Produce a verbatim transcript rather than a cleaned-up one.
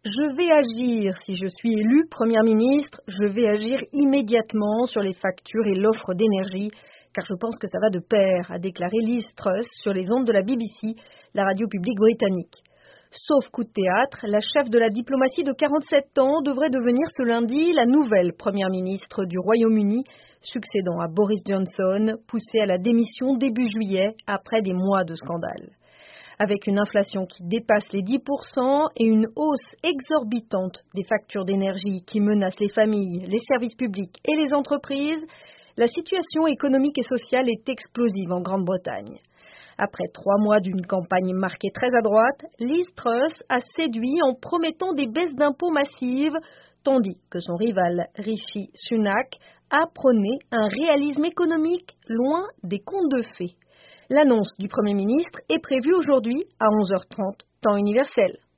Je vais agir. Si je suis élue Première ministre, je vais agir immédiatement sur les factures et l'offre d'énergie, car je pense que ça va de pair, a déclaré Liz Truss sur les ondes de la B B C, la radio publique britannique. Sauf coup de théâtre, la chef de la diplomatie de quarante-sept ans devrait devenir ce lundi la nouvelle Première ministre du Royaume-Uni, succédant à Boris Johnson, poussé à la démission début juillet après des mois de scandale. Avec une inflation qui dépasse les dix pour cent et une hausse exorbitante des factures d'énergie qui menacent les familles, les services publics et les entreprises, la situation économique et sociale est explosive en Grande-Bretagne. Après trois mois d'une campagne marquée très à droite, Liz Truss a séduit en promettant des baisses d'impôts massives, tandis que son rival Rishi Sunak a prôné un réalisme économique loin des contes de fées. L'annonce du Premier ministre est prévue aujourd'hui à onze heures trente, temps universel.